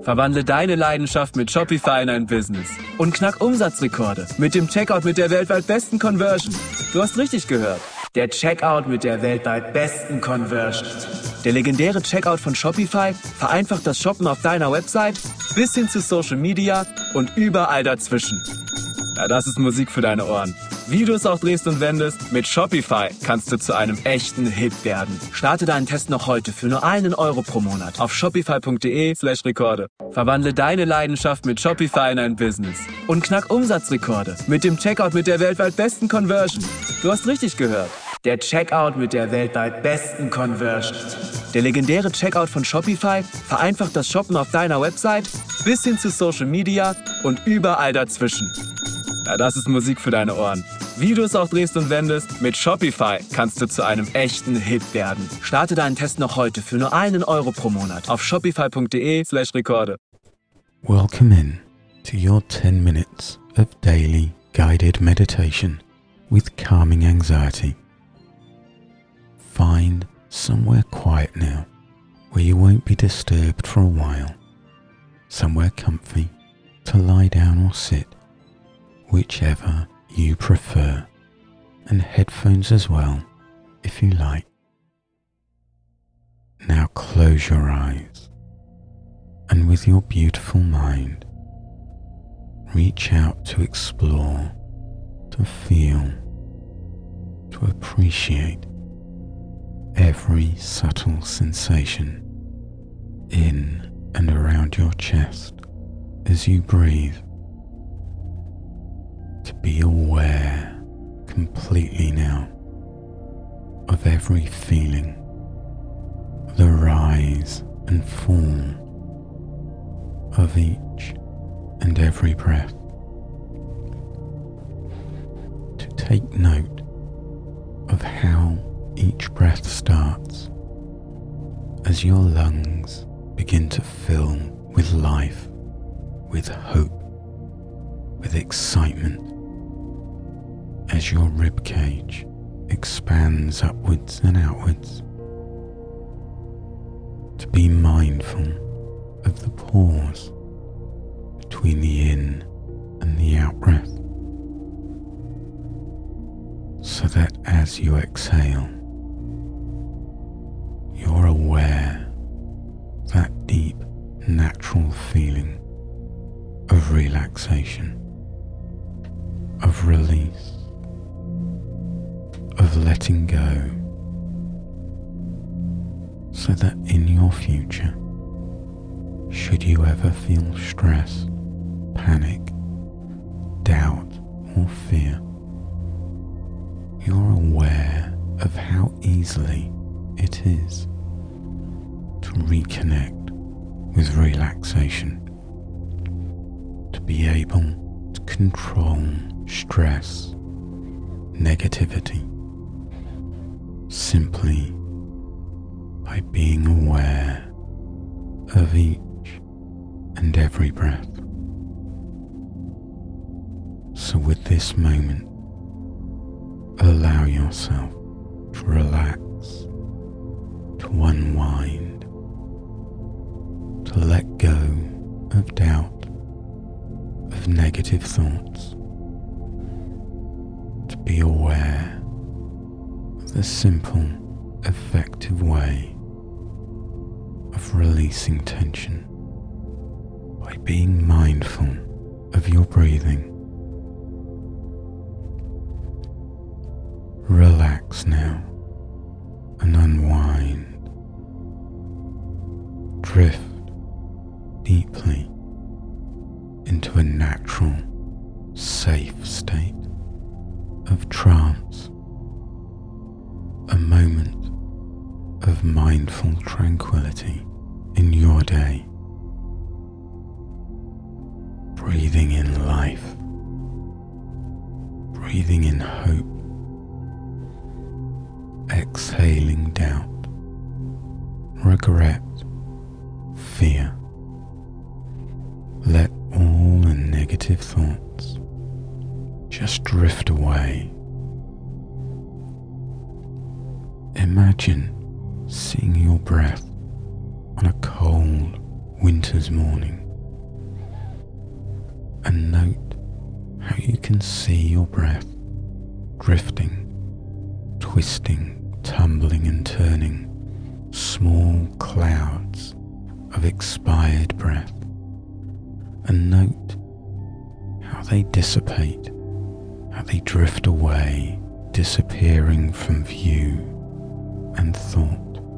Verwandle deine Leidenschaft mit Shopify in ein Business. Und knack Umsatzrekorde mit dem Checkout mit der weltweit besten Conversion. Du hast richtig gehört. Der Checkout mit der weltweit besten Conversion. Der legendäre Checkout von Shopify vereinfacht das Shoppen auf deiner Website bis hin zu Social Media und überall dazwischen. Ja, das ist Musik für deine Ohren. Wie du es auch drehst und wendest, mit Shopify kannst du zu einem echten Hit werden. Starte deinen Test noch heute für nur €1 pro Monat auf shopify.de/Rekorde. Verwandle deine Leidenschaft mit Shopify in ein Business. Und knack Umsatzrekorde mit dem Checkout mit der weltweit besten Conversion. Du hast richtig gehört. Der Checkout mit der weltweit besten Conversion. Der legendäre Checkout von Shopify vereinfacht das Shoppen auf deiner Website bis hin zu Social Media und überall dazwischen. Ja, das ist Musik für deine Ohren. Wie du es auch drehst und wendest, mit Shopify kannst du zu einem echten Hit werden. Starte deinen Test noch heute für nur €1 pro Monat auf shopify.de/Rekorde. Welcome in to your 10 minutes of daily guided meditation with calming anxiety. Find somewhere quiet now where you won't be disturbed for a while. Somewhere comfy to lie down or sit, whichever you prefer, and headphones as well if you like. Now close your eyes and with your beautiful mind reach out to explore, to feel, to appreciate every subtle sensation in and around your chest as you breathe. To be aware completely now of every feeling, the rise and fall of each and every breath. To take note of how each breath starts as your lungs begin to fill with life, with hope, with excitement, as your ribcage expands upwards and outwards. To be mindful of the pause between the in and the out breath, so that as you exhale, you're aware of that deep, natural feeling of relaxation, of release, of letting go, so that in your future, should you ever feel stress, panic, doubt or fear, you're aware of how easily it is to reconnect with relaxation, to be able to control stress, negativity, simply by being aware of each and every breath. So with this moment, allow yourself to relax, to unwind, to let go of doubt, of negative thoughts, to be aware of the simple, effective way of releasing tension by being mindful of your breathing. Relax now and unwind. Drift deeply into a natural, safe state of trance, a moment of mindful tranquility in your day. Breathing in life, breathing in hope, exhaling doubt, regret, fear. Let all the negative thoughts just drift away. Imagine seeing your breath on a cold, winter's morning, and note how you can see your breath drifting, twisting, tumbling and turning small clouds of expired breath, and note how they dissipate, how they drift away, disappearing from view and thought.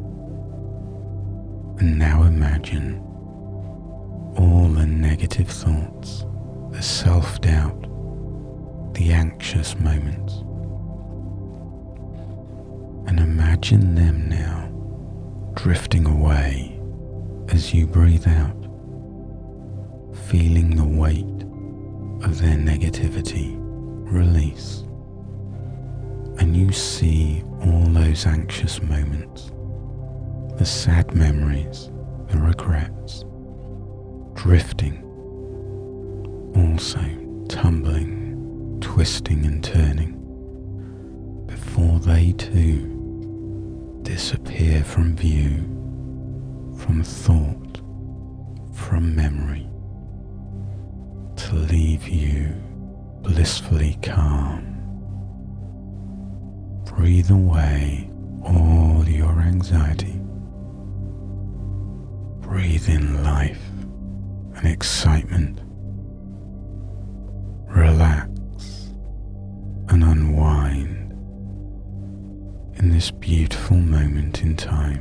And now imagine all the negative thoughts, the self-doubt, the anxious moments, and imagine them now drifting away as you breathe out, feeling the weight of their negativity release, and you see all those anxious moments, the sad memories, the regrets, drifting, also tumbling, twisting and turning, before they too disappear from view, from thought, from memory, to leave you blissfully calm. Breathe away all your anxiety. Breathe in life and excitement. Relax and unwind in this beautiful moment in time,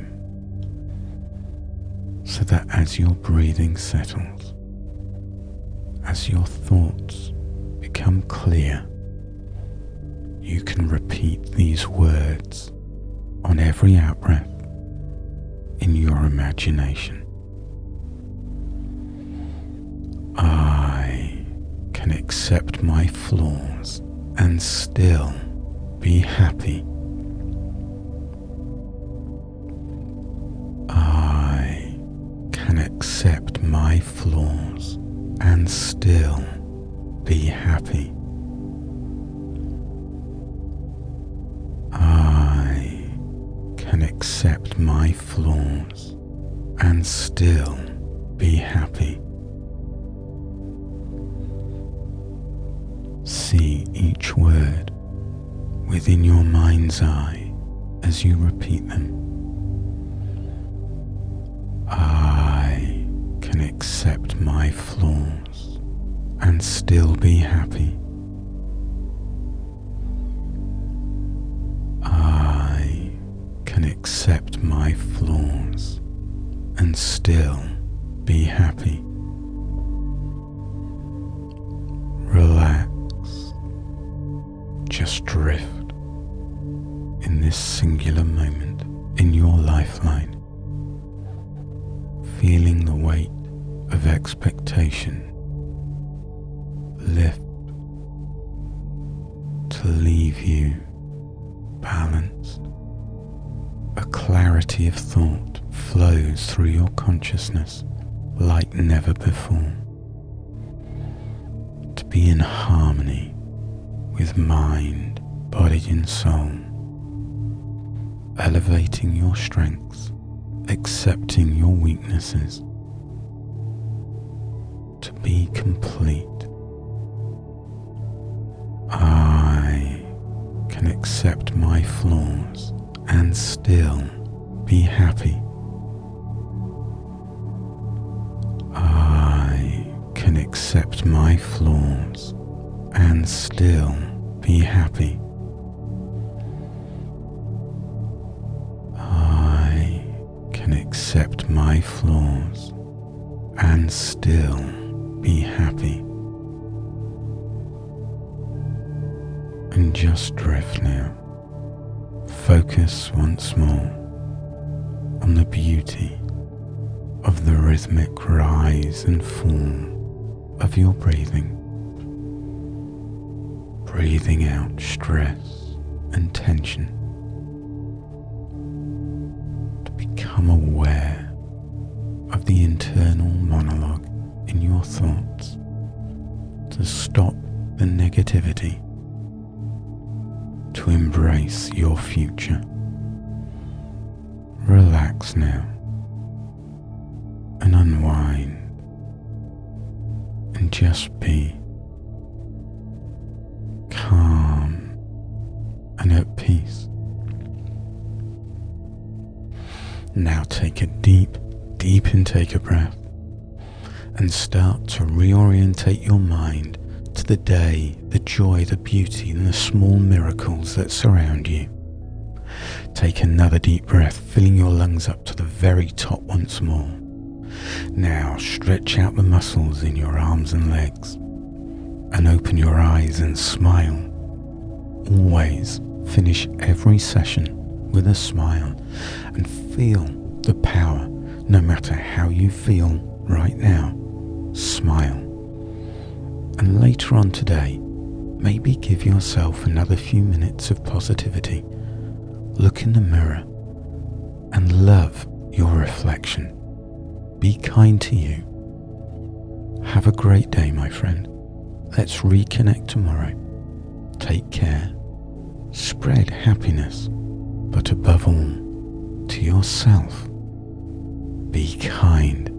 so that as your breathing settles, as your thoughts become clear, you can repeat these words on every out-breath in your imagination. I can accept my flaws and still be happy. I can accept my flaws and still be happy. I can accept my flaws and still be happy. See each word within your mind's eye as you repeat them. I can accept my flaws and still be happy. I can accept my flaws and still be happy. Relax. Just drift in this singular moment in your lifeline, feeling the weight of expectation lift to leave you balanced. A clarity of thought flows through your consciousness like never before, to be in harmony with mind, body and soul, elevating your strengths, accepting your weaknesses, to be complete. I can accept my flaws and still be happy. I can accept my flaws and still be happy. I can accept my flaws and still be happy. And just drift now. Focus once more on the beauty of the rhythmic rise and fall of your breathing. Breathing out stress and tension, to become aware of the internal monologue in your thoughts, to stop the negativity, to embrace your future. Relax now. and unwind and just be calm and at peace. Now take a deep intake of breath and start to reorientate your mind to the day, the joy, the beauty and the small miracles that surround you. Take another deep breath, filling your lungs up to the very top once more. Now stretch out the muscles in your arms and legs and open your eyes and smile. Always finish every session with a smile and feel the power. No matter how you feel right now, smile. And later on today, maybe give yourself another few minutes of positivity. Look in the mirror and love your reflection. Be kind to you. Have a great day, my friend. Let's reconnect tomorrow. Take care. Spread happiness, but above all, to yourself. Be kind.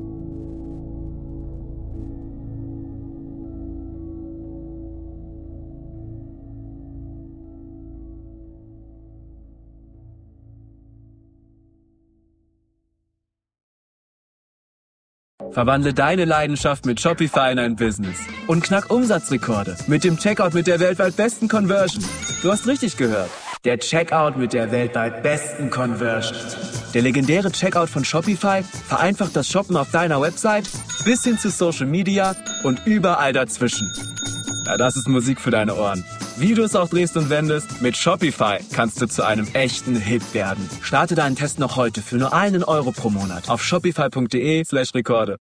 Verwandle deine Leidenschaft mit Shopify in ein Business und knack Umsatzrekorde mit dem Checkout mit der weltweit besten Conversion. Du hast richtig gehört. Der Checkout mit der weltweit besten Conversion. Der legendäre Checkout von Shopify vereinfacht das Shoppen auf deiner Website bis hin zu Social Media und überall dazwischen. Ja, das ist Musik für deine Ohren. Wie du es auch drehst und wendest, mit Shopify kannst du zu einem echten Hit werden. Starte deinen Test noch heute für nur €1 pro Monat auf shopify.de/Rekorde.